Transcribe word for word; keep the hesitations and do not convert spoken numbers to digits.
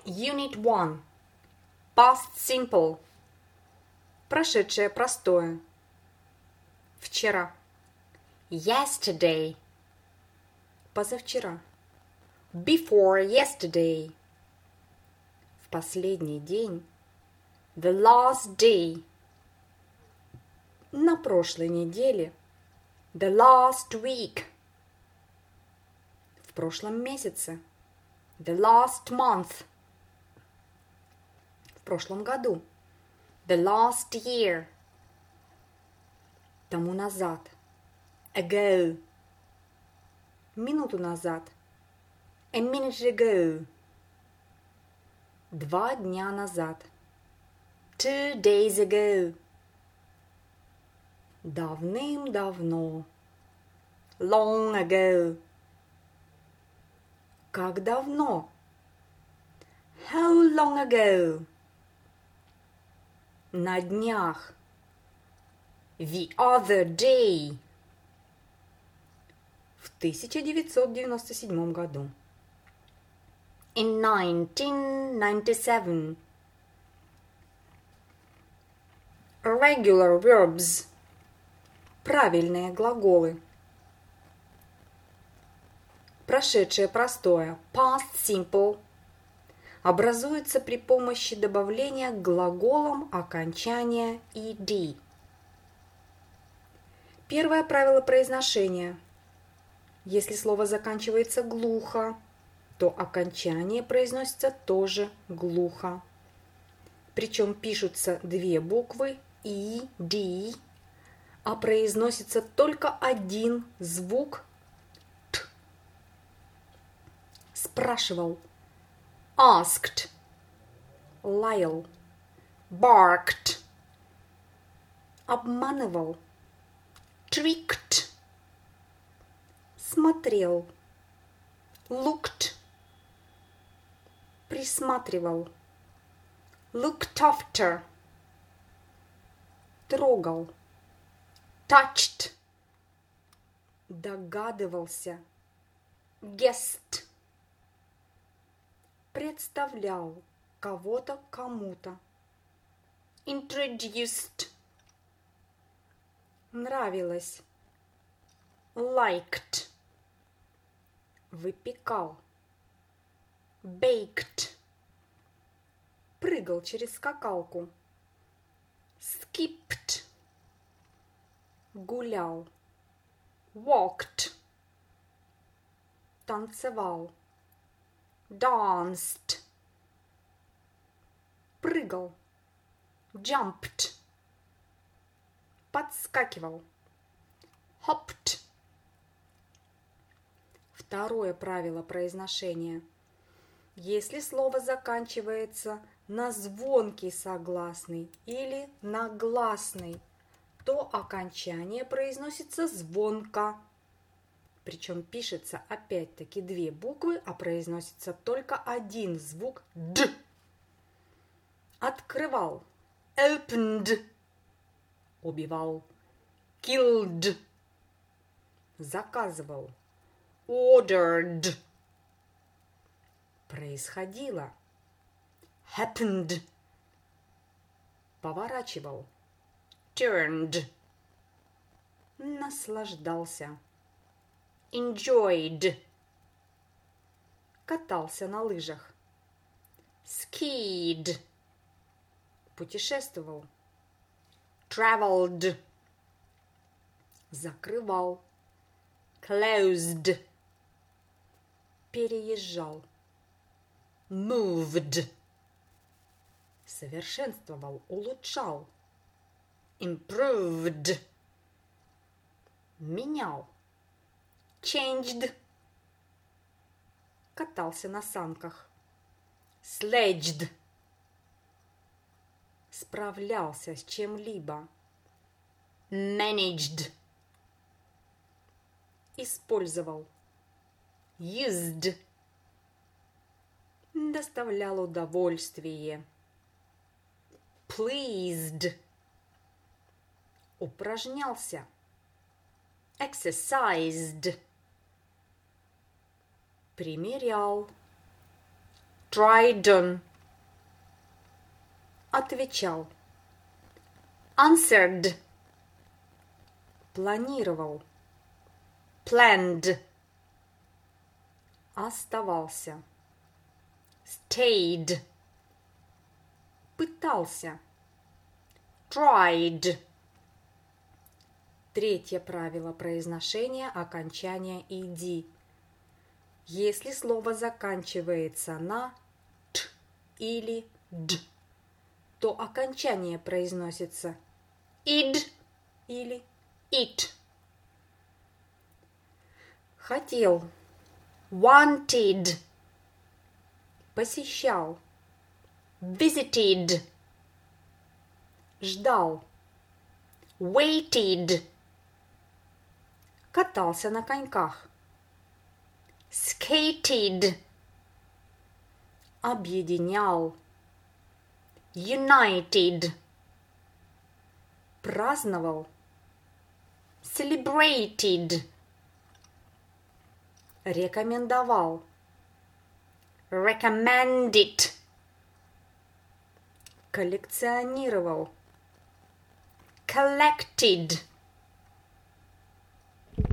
Unit one. Past simple. Прошедшее простое. Вчера. Yesterday. Позавчера. Before yesterday. В последний день. The last day. На прошлой неделе. The last week. В прошлом месяце. The last month. В прошлом году. The last year. Тому назад. Ago. Минуту назад. A minute ago. Два дня назад. Two days ago. Давным-давно. Long ago. Как давно? How long ago? На днях. The other day. В тысяча девятьсот девяносто седьмом году. In nineteen ninety-seven. Regular verbs. Правильные глаголы. Прошедшее простое. Past simple. Образуется при помощи добавления к глаголам окончания ed. Первое правило произношения. Если слово заканчивается глухо, то окончание произносится тоже глухо. Причем пишутся две буквы и, д, а произносится только один звук т. Спрашивал. Asked. Лаял. Barked. Обманывал. Tricked. Смотрел. Looked. Присматривал. Looked after. Трогал. Touched. Догадывался. Guessed. Представлял кого-то кому-то. Introduced. Нравилось. Liked. Выпекал. Baked. Прыгал через скакалку. Skipped. Гулял. Walked. Танцевал. Danced. Прыгал. Jumped. Подскакивал. Hopped. Второе правило произношения. Если слово заканчивается на звонкий согласный или на гласный, то окончание произносится звонко. Причем пишется опять-таки две буквы, а произносится только один звук «д». Открывал. Opened. Убивал. Killed. Заказывал. Ordered. Происходило. Happened. Поворачивал. Turned. Наслаждался. Enjoyed. Катался на лыжах. Skied. Путешествовал. Traveled. Закрывал. Closed. Переезжал. Moved. Совершенствовал, улучшал. Improved. Менял. Changed. Катался на санках. Sledged. Справлялся с чем-либо. Managed. Использовал. Used. Доставлял удовольствие. Pleased. Упражнялся. Exercised. Примерял. tried on. Отвечал. Answered. Планировал. Planned. Оставался. Stayed. Пытался. Tried. Третье правило произношения окончания «иди». Если слово заканчивается на «т» или «д», то окончание произносится «id» или «it». Хотел. Wanted. Посещал. Visited. Ждал. Waited. Катался на коньках. Skated. Объединял. United. Праздновал. Celebrated. Рекомендовал. Recommended. Коллекционировал. Collected.